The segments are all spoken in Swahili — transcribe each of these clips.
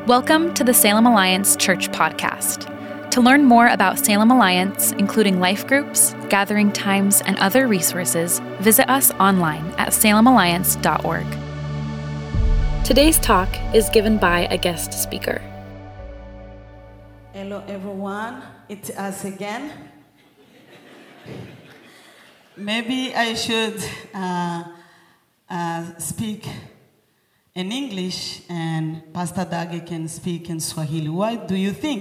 Welcome to the Salem Alliance Church Podcast. To learn more about Salem Alliance, including life groups, gathering times, and other resources, visit us online at salemalliance.org. Today's talk is given by a guest speaker. Hello everyone, it's us again. Maybe I should speak in English and Pastor Dage can speak in Swahili. What do you think?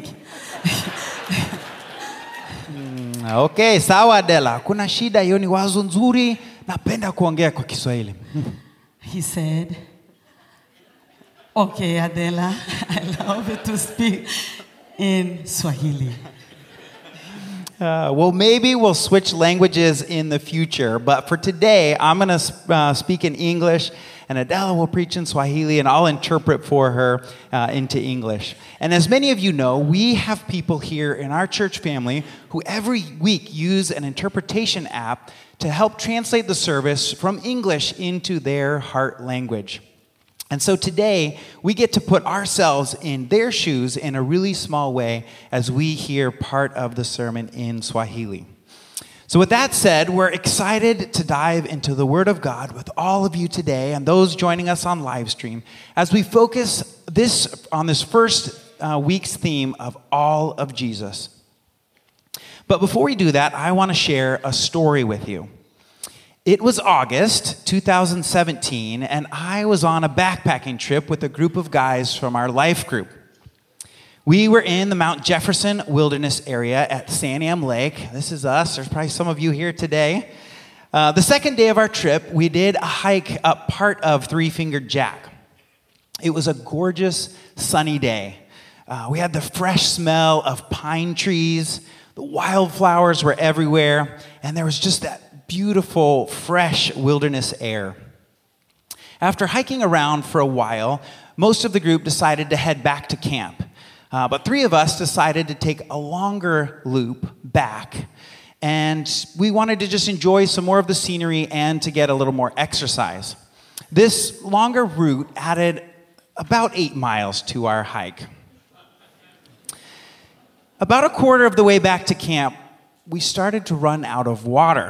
Okay, sawa Adela. Kuna shida, hiyo ni wazo nzuri. Napenda kuongea kwa Kiswahili. He said, okay Adela, I love you to speak in Swahili. Well, maybe we'll switch languages in the future, but for today, I'm going to speak in English, and Adela will preach in Swahili, and I'll interpret for her into English. And as many of you know, we have people here in our church family who every week use an interpretation app to help translate the service from English into their heart language. And so today, we get to put ourselves in their shoes in a really small way as we hear part of the sermon in Swahili. So with that said, we're excited to dive into the Word of God with all of you today and those joining us on live stream as we focus on this first week's theme of all of Jesus. But before we do that, I want to share a story with you. It was August 2017, and I was on a backpacking trip with a group of guys from our life group. We were in the Mount Jefferson Wilderness area at Santiam Lake. This is us. There's probably some of you here today. The second day of our trip, we did a hike up part of Three Fingered Jack. It was a gorgeous, sunny day. We had the fresh smell of pine trees. The wildflowers were everywhere, and there was just that beautiful, fresh wilderness air. After hiking around for a while, most of the group decided to head back to camp. But three of us decided to take a longer loop back, and we wanted to just enjoy some more of the scenery and to get a little more exercise. This longer route added about 8 miles to our hike. About a quarter of the way back to camp, we started to run out of water.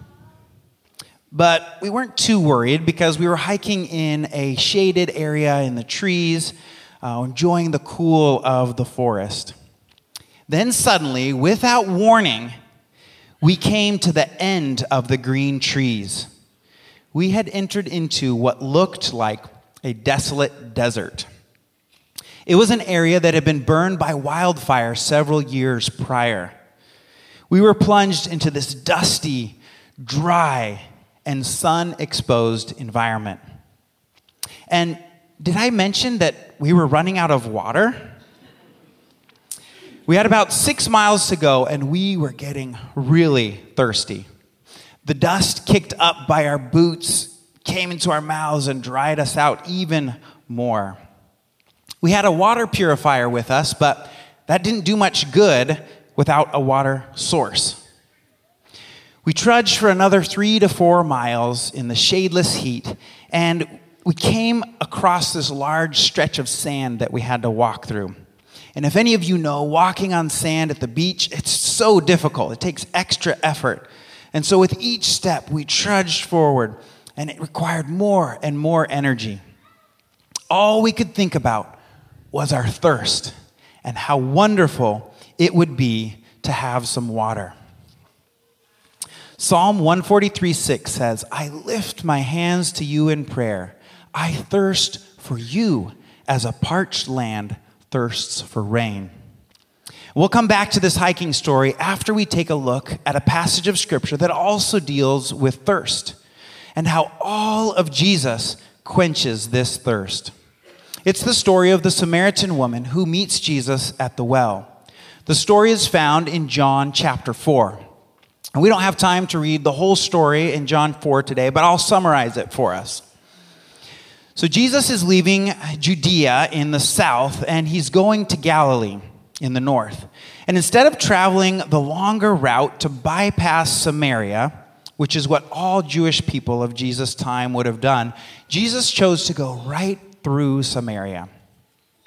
But we weren't too worried because we were hiking in a shaded area in the trees, enjoying the cool of the forest. Then suddenly, without warning, we came to the end of the green trees. We had entered into what looked like a desolate desert. It was an area that had been burned by wildfire several years prior. We were plunged into this dusty, dry, and sun-exposed environment. And did I mention that we were running out of water? We had about 6 miles to go, and we were getting really thirsty. The dust kicked up by our boots came into our mouths and dried us out even more. We had a water purifier with us, but that didn't do much good without a water source. We trudged for another 3 to 4 miles in the shadeless heat, and we came across this large stretch of sand that we had to walk through. And if any of you know, walking on sand at the beach, it's so difficult. It takes extra effort. And so with each step, we trudged forward, and it required more and more energy. All we could think about was our thirst and how wonderful it would be to have some water. Psalm 143:6 says, I lift my hands to you in prayer. I thirst for you as a parched land thirsts for rain. We'll come back to this hiking story after we take a look at a passage of Scripture that also deals with thirst and how all of Jesus quenches this thirst. It's the story of the Samaritan woman who meets Jesus at the well. The story is found in John chapter 4. And we don't have time to read the whole story in John 4 today, but I'll summarize it for us. So Jesus is leaving Judea in the south, and he's going to Galilee in the north. And instead of traveling the longer route to bypass Samaria, which is what all Jewish people of Jesus' time would have done, Jesus chose to go right through Samaria.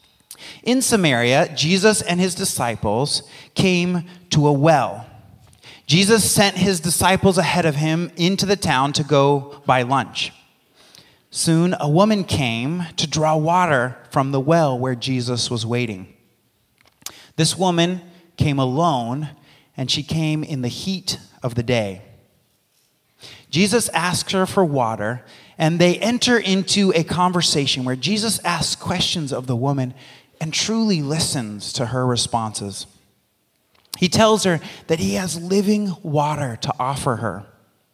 In Samaria, Jesus and his disciples came to a well. Jesus sent his disciples ahead of him into the town to go buy lunch. Soon, a woman came to draw water from the well where Jesus was waiting. This woman came alone, and she came in the heat of the day. Jesus asks her for water, and they enter into a conversation where Jesus asks questions of the woman and truly listens to her responses. He tells her that he has living water to offer her.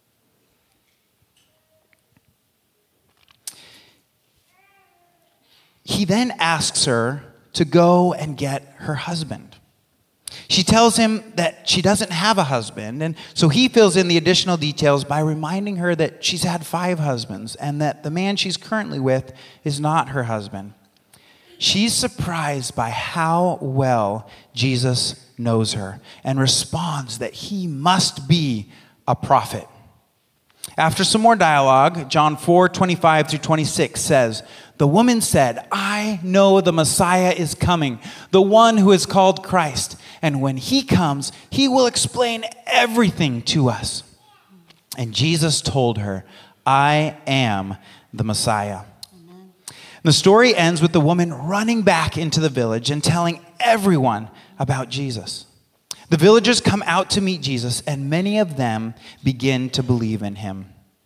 He then asks her to go and get her husband. She tells him that she doesn't have a husband, and so he fills in the additional details by reminding her that she's had 5 husbands and that the man she's currently with is not her husband. She's surprised by how well Jesus knows her and responds that he must be a prophet. After some more dialogue, John 4:25 through 26 says, "The woman said, 'I know the Messiah is coming, the one who is called Christ. And when he comes, he will explain everything to us.' And Jesus told her, 'I am the Messiah.'" The story ends with the woman running back into the village and telling everyone about Jesus. The villagers come out to meet Jesus, and many of them begin to believe in him.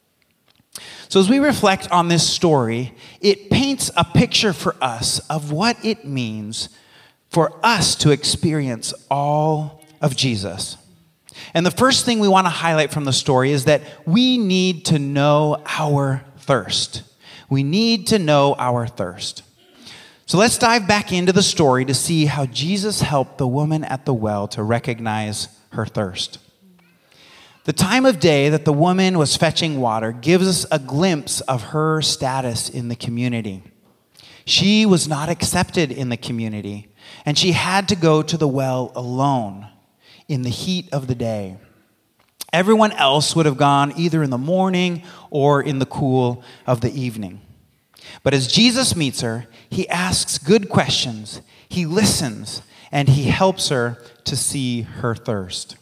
So as we reflect on this story, it paints a picture for us of what it means for us to experience all of Jesus. And the first thing we want to highlight from the story is that we need to know our thirst. We need to know our thirst. So let's dive back into the story to see how Jesus helped the woman at the well to recognize her thirst. The time of day that the woman was fetching water gives us a glimpse of her status in the community. She was not accepted in the community, and she had to go to the well alone in the heat of the day. Everyone else would have gone either in the morning or in the cool of the evening. But as Jesus meets her, he asks good questions, he listens, and he helps her to see her thirst.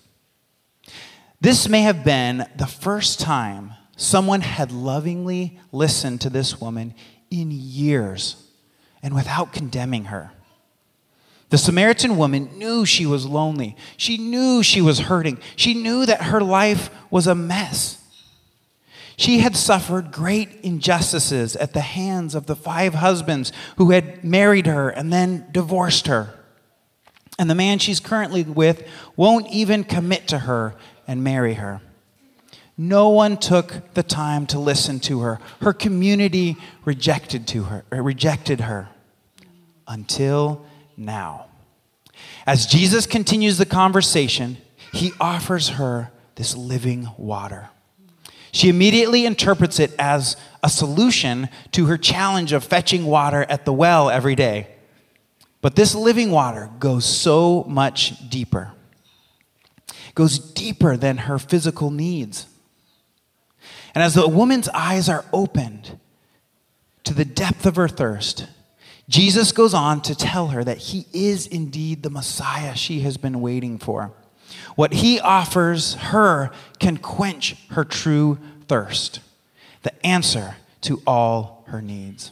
This may have been the first time someone had lovingly listened to this woman in years and without condemning her. The Samaritan woman knew she was lonely. She knew she was hurting. She knew that her life was a mess. She had suffered great injustices at the hands of the 5 husbands who had married her and then divorced her. And the man she's currently with won't even commit to her and marry her. No one took the time to listen to her. Her community rejected her until now. As Jesus continues the conversation, he offers her this living water. She immediately interprets it as a solution to her challenge of fetching water at the well every day. But this living water goes so much deeper. It goes deeper than her physical needs. And as the woman's eyes are opened to the depth of her thirst, Jesus goes on to tell her that he is indeed the Messiah she has been waiting for. What he offers her can quench her true thirst, the answer to all her needs.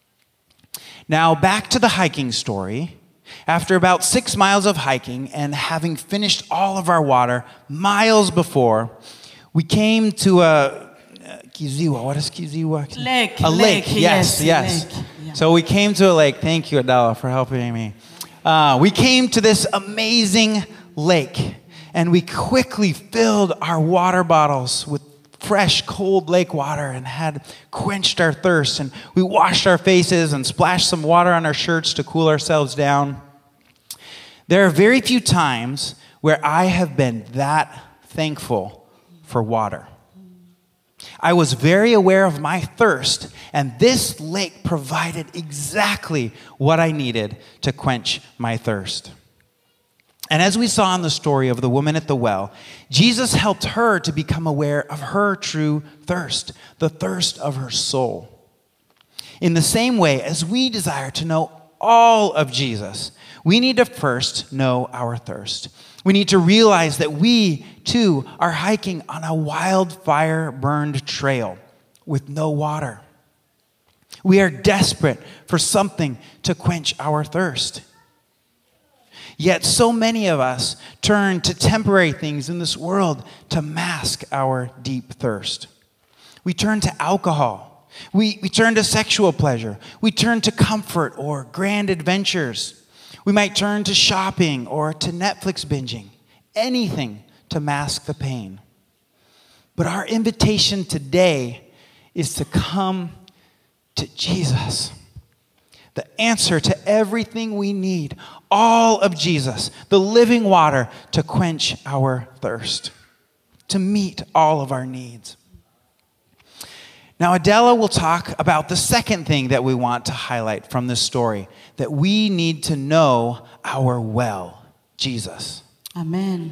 Now, back to the hiking story. After about 6 miles of hiking and having finished all of our water miles before, we came to a kiziwa. What is kiziwa? Lake. A lake. Yes. Lake. Yeah. So we came to a lake. Thank you, Adela, for helping me. We came to this amazing lake, and we quickly filled our water bottles with fresh, cold lake water and had quenched our thirst. And we washed our faces and splashed some water on our shirts to cool ourselves down. There are very few times where I have been that thankful for water. I was very aware of my thirst, and this lake provided exactly what I needed to quench my thirst. And as we saw in the story of the woman at the well, Jesus helped her to become aware of her true thirst, the thirst of her soul. In the same way as we desire to know all of Jesus, we need to first know our thirst. We need to realize that we, too, are hiking on a wildfire-burned trail with no water. We are desperate for something to quench our thirst. Yet so many of us turn to temporary things in this world to mask our deep thirst. We turn to alcohol. We turn to sexual pleasure. We turn to comfort or grand adventures. We might turn to shopping or to Netflix binging. Anything to mask the pain. But our invitation today is to come to Jesus. The answer to everything we need. All of Jesus. The living water to quench our thirst. To meet all of our needs. Now, Adela will talk about the second thing that we want to highlight from this story. That we need to know our well, Jesus. Amen.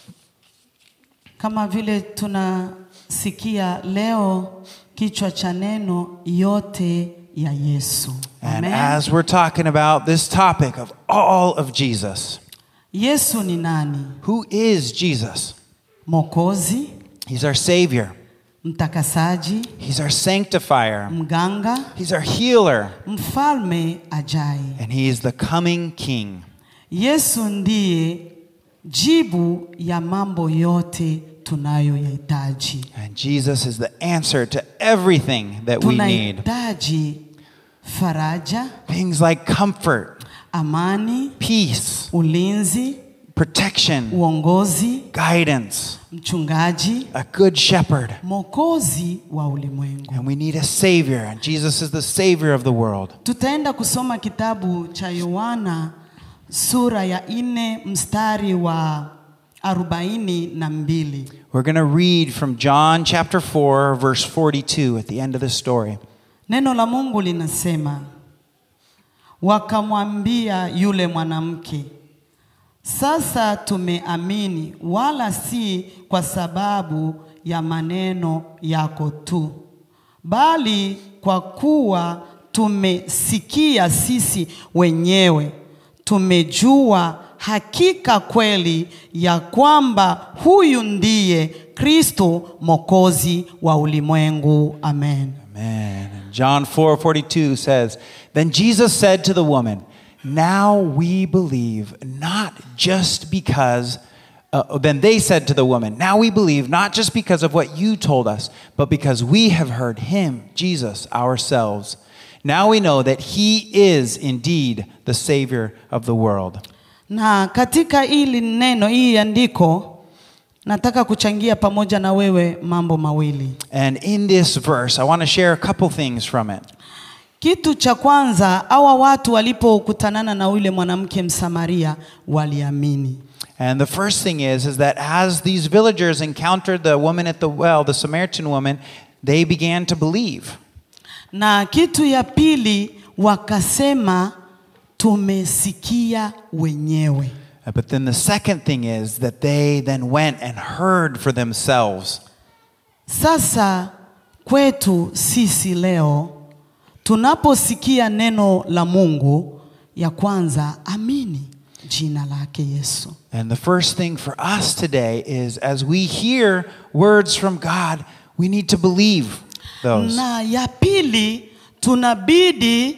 Kama vile tunasikia leo kichwa cha neno yote ya Yesu. And as we're talking about this topic of all of Jesus. Yesu ni nani? Who is Jesus? Mwokozi. He's our Savior. Mtakasaji. He's our sanctifier. Mganga. He's our healer. Mfalme ajaye. And he is the coming King. Yesu ndiye jibu ya mambo yote tunayoyahitaji. And Jesus is the answer to everything that we need. Tunahitaji faraja, things like comfort, amani, peace, ulinzi, protection, uongozi, guidance, mchungaji, a good shepherd. Mwokozi wa ulimwengu. And we need a savior, and Jesus is the savior of the world. Tutaenda kusoma kitabu cha Yohana sura ya 4 mstari wa 42. We're going to read from John chapter 4 verse 42 at the end of the story. Neno la Mungu linasema, wakamwambia yule mwanamke, sasa tumeamini, wala si kwa sababu ya maneno yako tu, bali kwa kuwa tumesikia sisi wenyewe, tumejua hakika kweli ya kwamba huyu ndiye Kristo Mwokozi wa ulimwengu. Amen. Amen. And John 4:42 says, then Jesus said to the woman, now we believe, not just because, then they said to the woman, now we believe not just because of what you told us, but because we have heard him, Jesus, ourselves. Now we know that he is indeed the Savior of the world. Na katika hili neno, hii andiko, nataka kuchangia pamoja na wewe mambo mawili. And in this verse, I want to share a couple things from it. Kitu cha kwanza, hawa watu walipokutanana na yule mwanamke Msamaria waliamini. And the first thing is that as these villagers encountered the woman at the well, the Samaritan woman, they began to believe. Na kitu ya pili, wakasema tumesikia wenyewe. But then the second thing is that they then went and heard for themselves. Sasa kwetu sisi leo, tunaposikia neno la Mungu, ya kwanza amini jina lake Yesu. And the first thing for us today is as we hear words from God, we need to believe those. Na ya pili, tunabidi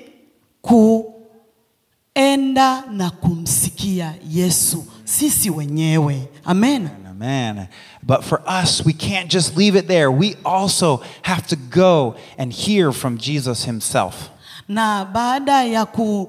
kuenda na kumsikia Yesu sisi wenyewe. Amen. Amen. But for us, we can't just leave it there. We also have to go and hear from Jesus himself. Na baada ya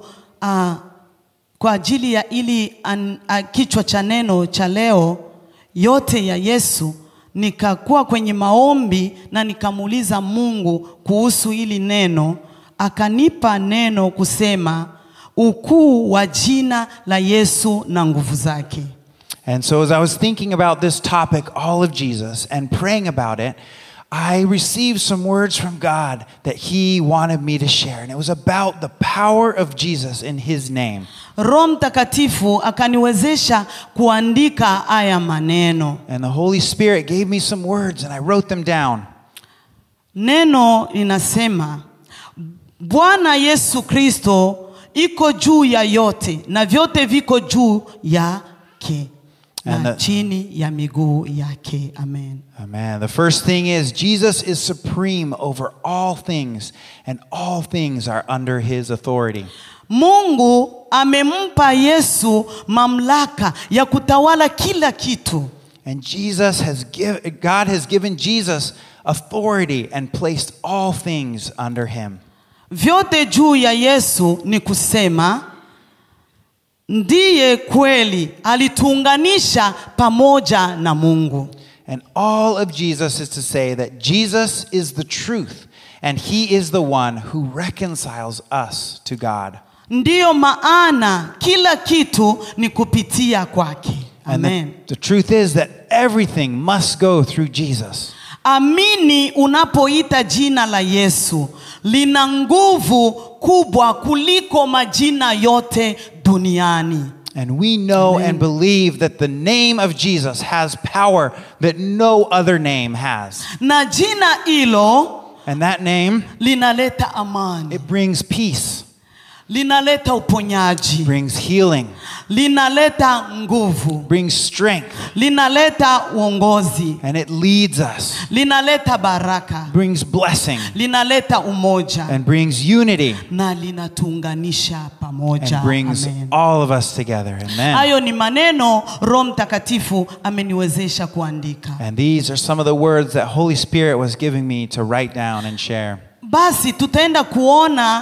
kwa ajili ya ili kichwa cha neno cha leo, yote ya Yesu, nikakuwa kwenye maombi na nikamuuliza Mungu kuhusu ili neno, akanipa neno kusema ukuu wa jina la Yesu na nguvu zake. And so as I was thinking about this topic, all of Jesus, and praying about it, I received some words from God that he wanted me to share. And it was about the power of Jesus in his name. Roho Mtakatifu akaniwezesha kuandika haya maneno. And the Holy Spirit gave me some words and I wrote them down. Neno linasema, Bwana Yesu Kristo iko juu ya yote na vyote viko juu yake na chini ya miguu yake. Amen. Amen. The first thing is Jesus is supreme over all things, and all things are under his authority. Mungu amempa Yesu mamlaka ya kutawala kila kitu. And God has given Jesus authority and placed all things under him. Vyote juu ya Yesu ni kusema ndiye kweli, alituunganisha pamoja na Mungu. And all of Jesus is to say that Jesus is the truth, and he is the one who reconciles us to God. Ndiyo maana kila kitu ni kupitia kwake. Amen. The truth is that everything must go through Jesus. Amini unapoita jina la Yesu, lina nguvu kubwa kuliko majina yote duniani. And we know and believe that the name of Jesus has power that no other name has. Na jina hilo, and that name, linaleta amani. It brings peace. Linaleta uponyaji. Brings healing. Linaleta nguvu. Brings strength. Linaleta uongozi. And it leads us. Linaleta baraka. Brings blessing. Linaleta umoja. And brings unity. Na linatuunganisha pamoja. And brings Amen. all of us together. Amen. Hayo ni maneno Roho Mtakatifu ameniwezesha kuandika. And these are some of the words that Holy Spirit was giving me to write down and share. Basi tutaenda kuona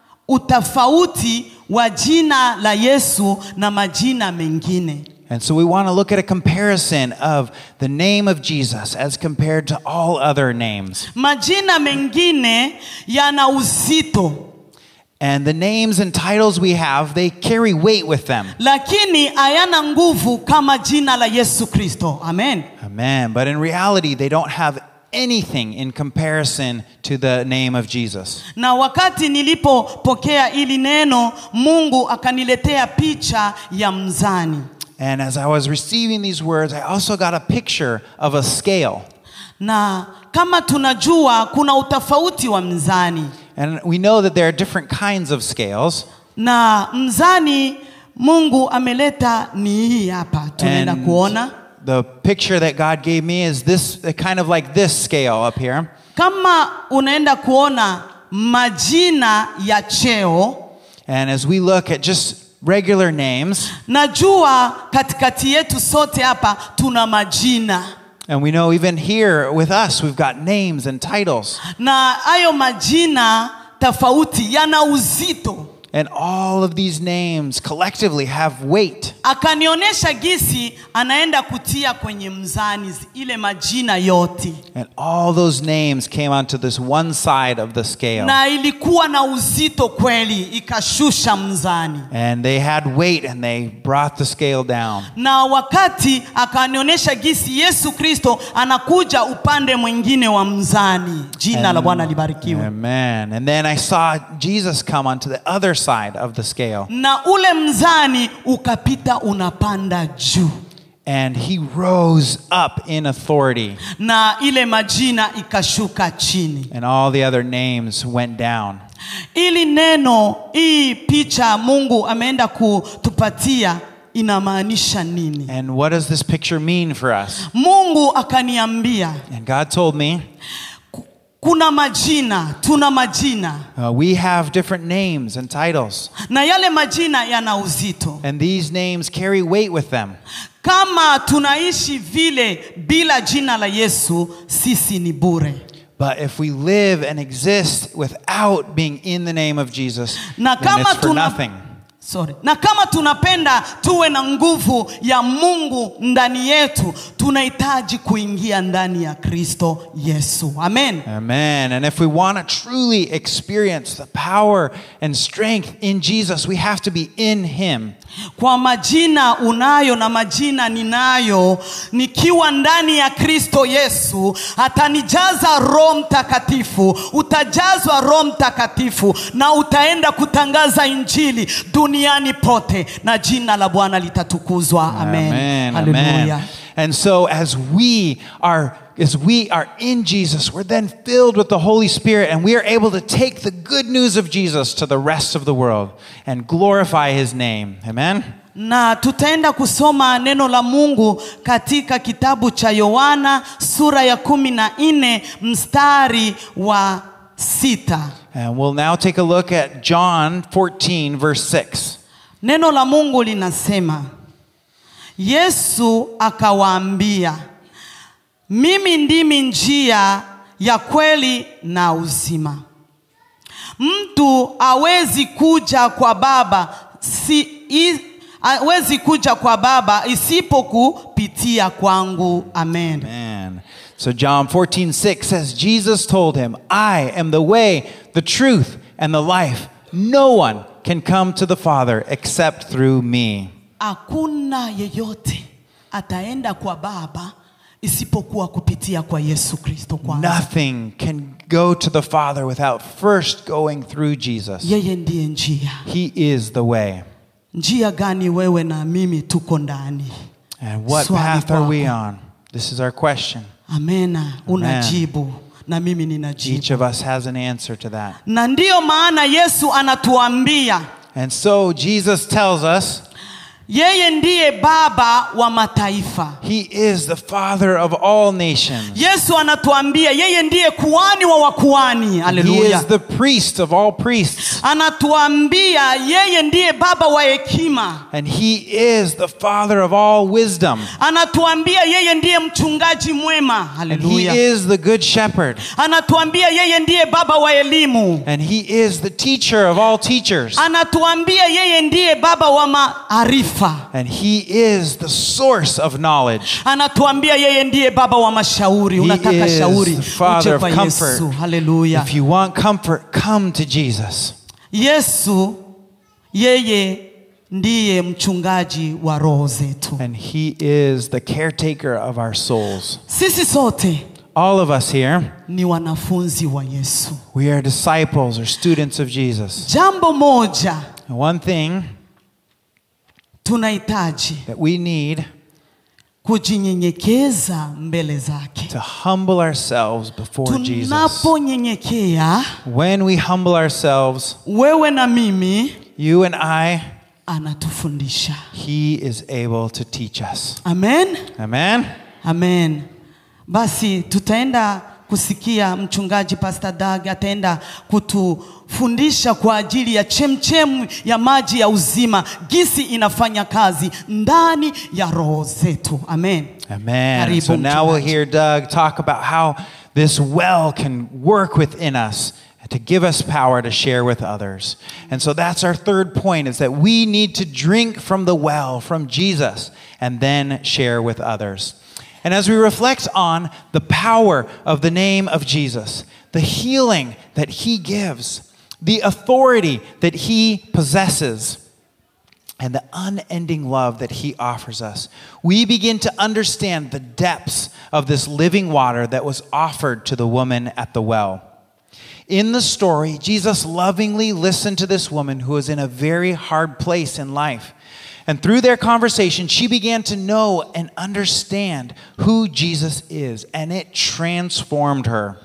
utafauti wa jina la Yesu na majina mengine. And so we want to look at a comparison of the name of Jesus as compared to all other names. Majina mengine yana uzito. And the names and titles we have, they carry weight with them. Lakini hayana nguvu kama jina la Yesu Kristo. Amen. Amen. But in reality, they don't have anything in comparison to the name of Jesus. Na wakati nilipopokea ili neno, Mungu akaniletea picha ya mzani. And as I was receiving these words, I also got a picture of a scale. Na kama tunajua kuna utofauti wa mzani. And we know that there are different kinds of scales. Na mzani Mungu ameleta ni hii hapa. Tunaenda kuona. The picture that God gave me is this, kind of like this scale up here. Kama unaenda kuona majina ya cheo. And as we look at just regular names. Najua katikati yetu sote hapa tuna majina. And we know even here with us, we've got names and titles. Na hayo majina tofauti yana uzito. And all of these names collectively have weight. Akanionyesha gisi anaenda kutia kwenye mzani ile majina yote. And all those names came onto this one side of the scale. Na ilikuwa na uzito kweli, ikashusha mzani. And they had weight and they brought the scale down. Na wakati akanionyesha gisi Yesu Kristo anakuja upande mwingine wa mzani. Jina la Bwana libarikiwe. Amen. And then I saw Jesus come onto the other side of the scale. Na ule mzani ukapita unapanda juu. And he rose up in authority. Na ile majina ikashuka chini. And all the other names went down. Ili neno, hii picha Mungu ameenda kutupatia inamaanisha nini? And what does this picture mean for us? Mungu akaniambia. And God told me. Kuna majina, tuna majina. We have different names and titles. Na yale majina yana uzito. And these names carry weight with them. Kama tunaishi vile bila jina la Yesu, sisi ni bure. But if we live and exist without being in the name of Jesus, then it's for nothing. Na kama tunapenda tuwe na nguvu ya Mungu ndani yetu, tunahitaji kuingia ndani ya Kristo Yesu. Amen. Amen. And if we want to truly experience the power and strength in Jesus, we have to be in him. Kwa majina unayo na majina ninayo, nikiwa ndani ya Kristo Yesu, atanijaza Roho Mtakatifu, utajazwa Roho Mtakatifu na utaenda kutangaza injili duniani pote na jina la Bwana litatukuzwa. Amen. Amen. Hallelujah. And so as we are as we are in Jesus, we're then filled with the Holy Spirit, and we are able to take the good news of Jesus to the rest of the world and glorify his name. Amen? Na tutaenda kusoma neno la Mungu katika kitabu cha Yohana sura ya 14 mstari wa 6. And we'll now take a look at John 14, verse 6. Neno la Mungu linasema, Yesu akawaambia, mimi ndimi njia ya kweli na uzima. Mtu hawezi kuja kwa Baba isipokupitia kwangu. Amen. Amen. So John 14:6 says, Jesus told him, I am the way, the truth, and the life. No one can come to the Father except through me. Hakuna yeyote ataenda kwa Baba isipokuwa kupitia kwa Yesu Kristo kwanza. Nothing can go to the Father without first going through Jesus. Yeye ndiye njia. He is the way. Njia gani wewe na mimi tuko ndani? And what Swali path are we kwako. on? This is our question. Amena, unajibu na mimi ninajibu. Each of us has an answer to that. Na ndio maana Yesu anatuambia, And so Jesus tells us, yeye ndiye Baba wa mataifa. he is the Father of all nations. Yesu anatuambia yeye ndiye kuhani wa wakuhani. He Haleluya. is the priest of all priests. Anatuambia yeye ndiye Baba wa hekima. And he is the Father of all wisdom. Anatuambia yeye ndiye mchungaji mwema. And he Haleluya. is the good shepherd. Anatuambia yeye ndiye Baba wa elimu. And he is the teacher of all teachers. Anatuambia yeye ndiye Baba wa maarifa. And he is the source of knowledge. Anatuambia yeye ndiye Baba wa mashauri. He Unataka is shauri, the Father uje of kwa comfort. Yesu. Haleluya. If you want comfort, come to Jesus. Yesu yeye ndiye mchungaji wa roho zetu. And he is the caretaker of our souls. Sisi sote All of us here, ni wanafunzi wa Yesu. we are disciples or students of Jesus. Jambo moja And one thing tunahitaji that we need kujinyenyekeza mbele zake. to humble ourselves before Jesus. Tunaponyenyekea, When we humble ourselves, wewe na mimi, you and I, anatufundisha. he is able to teach us. Amen. Amen? Amen. Basi tutaenda kusikia mchungaji Pastor Doug ataenda kutufundisha kwa ajili ya chemchemu ya maji ya uzima, gisi inafanya kazi ndani ya roho zetu. Amen. Amen. Karibu, So now we'll mchungaji. hear Doug talk about how this well can work within us to give us power to share with others. And so that's our third point, is that we need to drink from the well, from Jesus, and then share with others. And as we reflect on the power of the name of Jesus, the healing that he gives, the authority that he possesses, and the unending love that he offers us, we begin to understand the depths of this living water that was offered to the woman at the well. In the story, Jesus lovingly listened to this woman who was in a very hard place in life. And through their conversation, she began to know and understand who Jesus is, and it transformed her.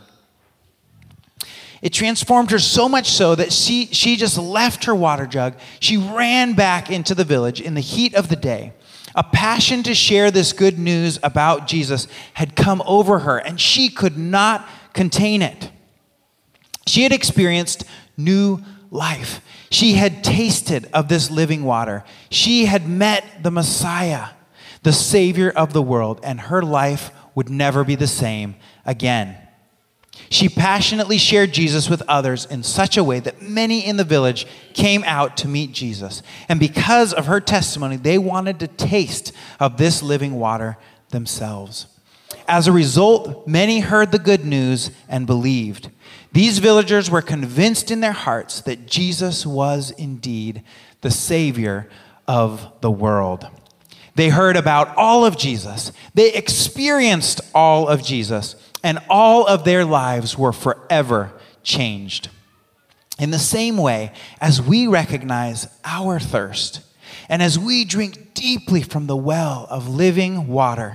It transformed her so much so that she just left her water jug. She ran back into the village in the heat of the day. A passion to share this good news about Jesus had come over her, and she could not contain it. She had experienced new life. She had tasted of this living water. She had met the Messiah, the Savior of the world, and her life would never be the same again. She passionately shared Jesus with others in such a way that many in the village came out to meet Jesus. And because of her testimony, they wanted to taste of this living water themselves. As a result, many heard the good news and believed. These villagers were convinced in their hearts that Jesus was indeed the Savior of the world. They heard about all of Jesus. They experienced all of Jesus, and all of their lives were forever changed. In the same way, as we recognize our thirst, and as we drink deeply from the well of living water,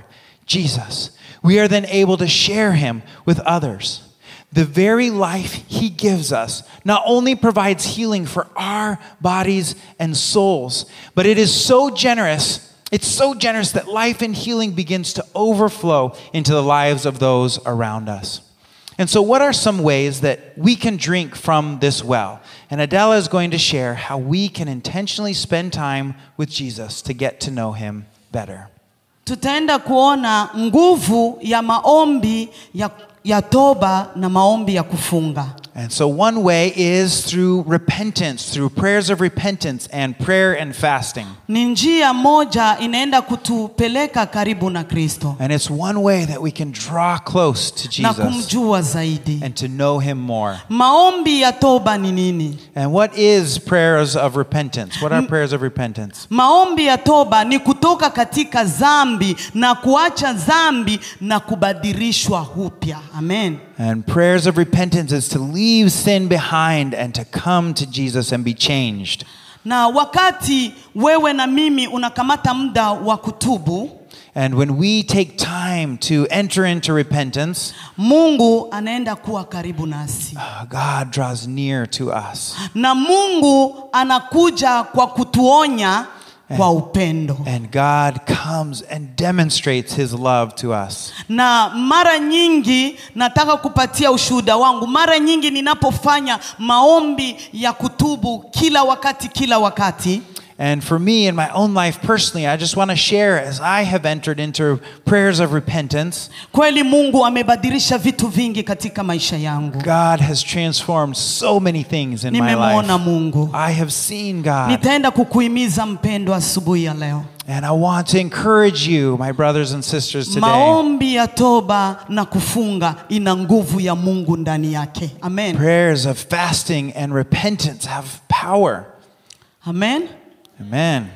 Jesus, we are then able to share him with others. The very life he gives us not only provides healing for our bodies and souls, but it is so generous. It's so generous that life and healing begins to overflow into the lives of those around us. And so what are some ways that we can drink from this well? And Adela is going to share how we can intentionally spend time with Jesus to get to know him better. Tutaenda kuona nguvu ya maombi ya toba na maombi ya kufunga. And so one way is through repentance, through prayers of repentance and prayer and fasting. Ni njia moja inaenda kutupeleka karibu na Kristo. And it's one way that we can draw close to Na Jesus kumjua zaidi. and to know him more. Maombi ya toba ni nini? And what is prayers of repentance? What are prayers of repentance? Maombi ya toba ni kutoka katika dhambi na kuacha dhambi na kubadilishwa upya. Amen. And prayers of repentance is to leave sin behind and to come to Jesus and be changed. Na wakati wewe na mimi unakamata muda wa kutubu, And when we take time to enter into repentance, Mungu anaenda kuwa karibu nasi. God draws near to us. Na Mungu anakuja kwa kutuonya kwa upendo. And God comes and demonstrates his love to us. Na mara nyingi nataka kupatia ushuhuda wangu. Mara nyingi ninapofanya maombi ya kutubu kila wakati. And for me in my own life personally, I just want to share as I have entered into prayers of repentance. Kweli Mungu amebadilisha vitu vingi katika maisha yangu. God has transformed so many things in my Nimemwona life. Mungu. I have seen God. Nitaenda kukuhimiza mpendo asubuhi ya leo. And I want to encourage you, my brothers and sisters today. Maombi ya toba na kufunga ina nguvu ya Mungu ndani yake. Amen. Prayers of fasting and repentance have power. Amen. Amen.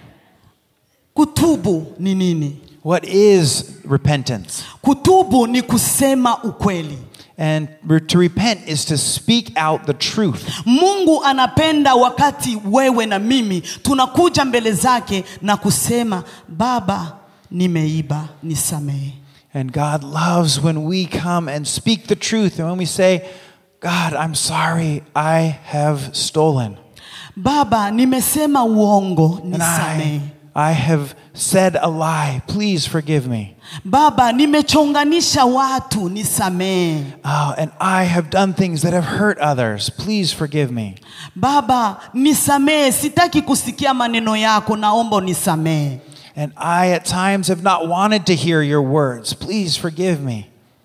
Kutubu ni nini? What is repentance? Kutubu ni kusema ukweli. And to repent is to speak out the truth. Mungu anapenda wakati wewe na mimi tunakuja mbele zake na kusema, Baba, nimeiba, nisamehe. And God loves when we come and speak the truth. And when we say, God, I'm sorry, I have stolen. Baba, nimesema uongo, And nisamehe. I have said a lie. Please forgive me. Baba, nimechonganisha watu, nisamehe. Oh, and I have done things that have hurt others. Please forgive me. Baba, nisamehe, sitaki kusikia maneno yako, naomba unisamehe. And I at times have not wanted to hear your words. Please forgive me.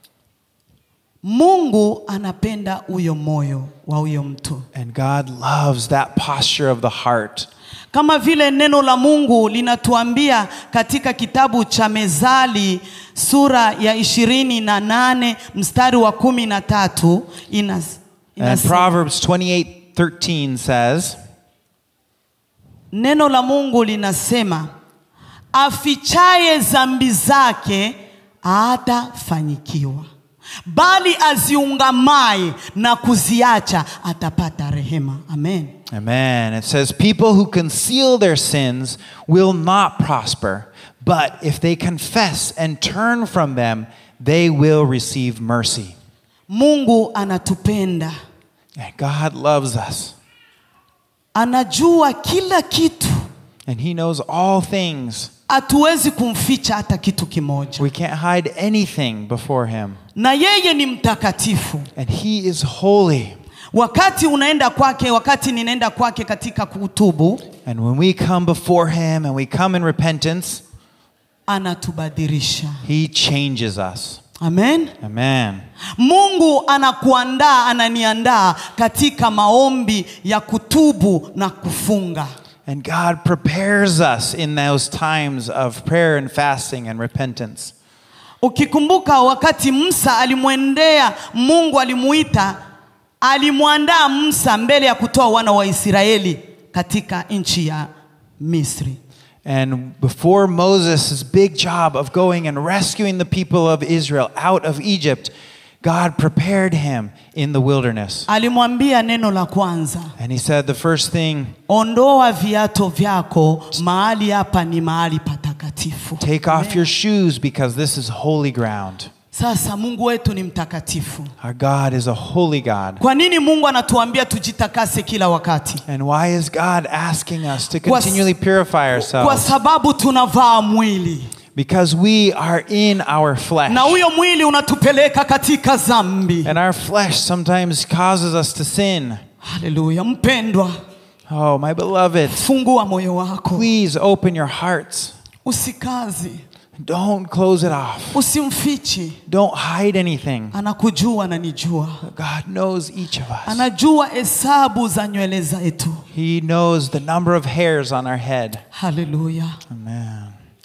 Mungu anapenda huyo moyo wa huyo mtu. And God loves that posture of the heart. Kama vile neno la Mungu linatuambia katika kitabu cha Mezali sura ya 28 mstari wa 13 And Proverbs 28:13 says, neno la Mungu linasema, afichaye dhambi zake hatafanyikiwa, bali aziungamaye na kuziacha atapata rehema. Amen. Amen. It says, people who conceal their sins will not prosper, but if they confess and turn from them, they will receive mercy. Mungu anatupenda. And God loves us. Anajua kila kitu. And he knows all things. Hatuwezi kumficha hata kitu kimoja. We can't hide anything before him. Na yeye ni mtakatifu. And he is holy. Wakati unaenda kwake, wakati ninaenda kwake katika kutubu, And when we come before him and we come in repentance, anatubadilisha. he changes us. Amen. Amen. Mungu anakuandaa, ananiandaa katika maombi ya kutubu na kufunga. And God prepares us in those times of prayer and fasting and repentance. Ukikumbuka wakati Musa alimwendea Mungu, alimuita, alimwandaa Musa mbele ya kutoa wana wa Israeli katika nchi ya Misri. And before Moses' big job of going and rescuing the people of Israel out of Egypt, God prepared him in the wilderness. Alimwambia neno la kwanza, And he said the first thing, ondoa viatu vyako, mahali hapa ni mahali patakatifu. patakatifu. Take off your shoes because this is holy ground. Sasa Mungu wetu ni mtakatifu. Our God is a holy God. Kwa nini Mungu anatuambia tujitakase kila wakati? And why is God asking us to continually purify Kwa ourselves? sababu tunavaa mwili. Because we are in our flesh. Na huyo mwili unatupeleka katika dhambi. And our flesh sometimes causes us to sin. Haleluya. Mpendwa, Oh, my beloved, fungua moyo wako. please open your hearts. Usikazi. Don't close it off. Usimfichi. Don't hide anything. Anakujua na nijua. God knows each of us. Anajua hesabu za nywele zetu. He knows the number of hairs on our head. Haleluya. Amen.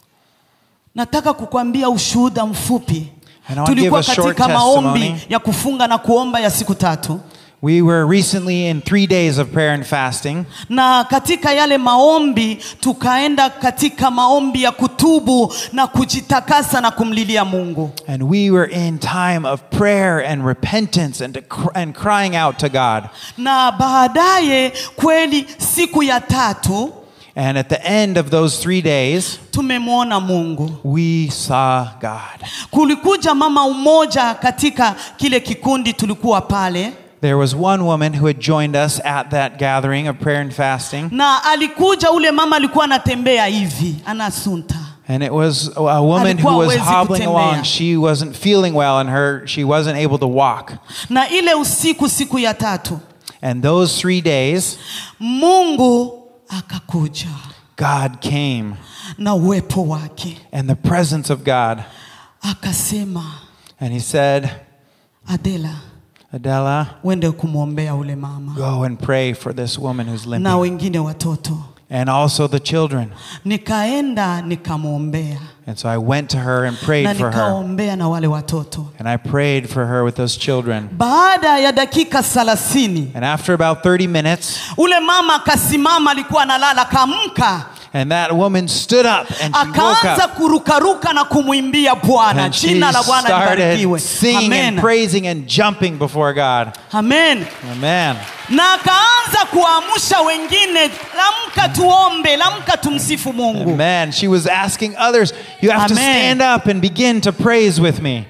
Nataka kukwambia ushuhuda mfupi. And I want to give Tulikuwa a short katika maombi testimony. ya kufunga na kuomba ya siku 3. We were recently in 3 days of prayer and fasting. Na katika yale maombi tukaenda katika maombi ya kutubu na kujitakasa na kumlilia Mungu. And we were in time of prayer and repentance and crying out to God. Na baadaye kweli siku ya 3 And at the end of those 3 days, tumemwona Mungu. we saw God. Kulikuja mama umoja katika kile kikundi tulikuwa pale. There was one woman who had joined us at that gathering of prayer and fasting. Na alikuja ule mama alikuwa anatembea hivi, anasunta. And it was a woman who was Alikuwa hobbling kutembea. along. She wasn't feeling well and she wasn't able to walk. Na ile usiku siku ya 3 And those 3 days, Mungu akakuja God came. na uwepo wake. And the presence of God. Akasema, And he said, Adela, Adela, wende kumwombea ule mama. go and pray for this woman who's Na limping. wengine watoto. And also the children. Nikaenda nikamwombea. And so I went to her and prayed Na for her. nikaombea na wale watoto. And I prayed for her with those children. Baada ya dakika 30, And after about 30 minutes, ule mama akasimama, alikuwa analala, kaamka. and that woman stood up and she woke Akaanza up. kurukaruka na kumwimbia Bwana. And she Jina la Bwana libarikiwe. started singing and praising and jumping before God. Amen. Amen. Na akaanza kuamsha wengine, lamka tuombe, lamka tumsifu Mungu. Amen. She was asking others, you have to Amen. stand up and begin to praise with me.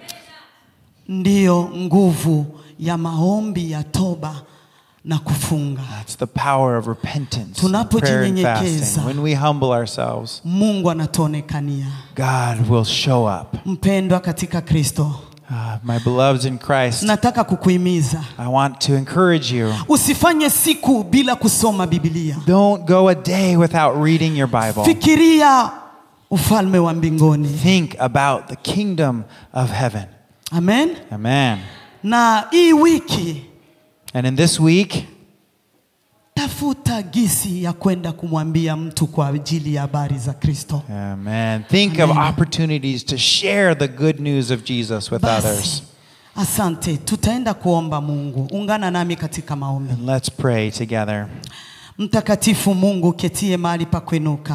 Ndiyo nguvu ya maombi ya toba na kufunga. That's the power of repentance, and prayer and fasting. When we humble ourselves, Mungu anatuonekania. God will show up. Mpendwa katika Kristo, My beloveds in Christ, nataka kukuhimiza. I want to encourage you. Usifanye siku bila kusoma Biblia. Don't go a day without reading your Bible. Fikiria ufalme wa mbinguni. Think about the kingdom of heaven. Amen. Amen. Na hii wiki And in this week, tafuta gisi ya kwenda kumwambia mtu kwa ajili ya habari za Kristo. amen. Think of opportunities to share the good news of Jesus with others. Basi, asante. Tutaenda kuomba Mungu. Ungana nami katika maombi. And let's pray together. Mtakatifu Mungu ketie mahali pa kuinuka.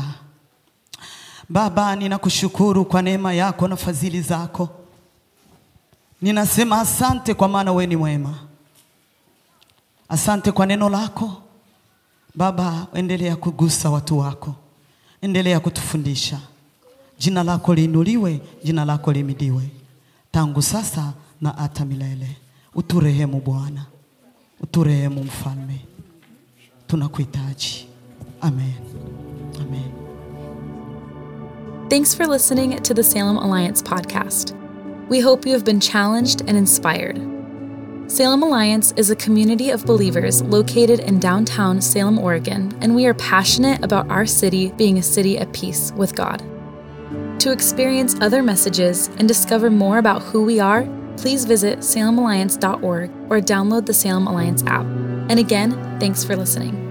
Baba, ninakushukuru kwa neema yako na fadhili zako. Ninasema asante kwa maana wewe ni mwema. Asante kwa neno lako. Baba, endelea kugusa watu wako. Endelea kutufundisha. Jina lako liinuliwe, jina lako lihimidiwe. Tangu sasa na hata milele. Uturehemu Bwana. Uturehemu Mfalme. Tunakuhitaji. Amen. Amen. Thanks for listening to the Salem Alliance podcast. We hope you have been challenged and inspired. Salem Alliance is a community of believers located in downtown Salem, Oregon, and we are passionate about our city being a city at peace with God. To experience other messages and discover more about who we are, please visit salemalliance.org or download the Salem Alliance app. And again, thanks for listening.